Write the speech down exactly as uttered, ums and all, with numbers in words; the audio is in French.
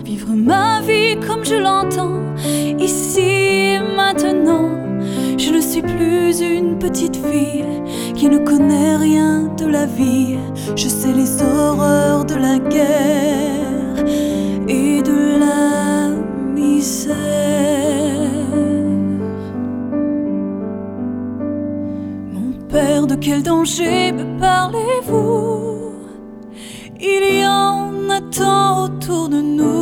vivre ma vie comme je l'entends, ici et maintenant. Je ne suis plus une petite fille qui ne connaît rien de la vie. Je sais les horreurs de la guerre et de la misère. Mon père, de quel danger me parlez-vous? Il y en a tant autour de nous.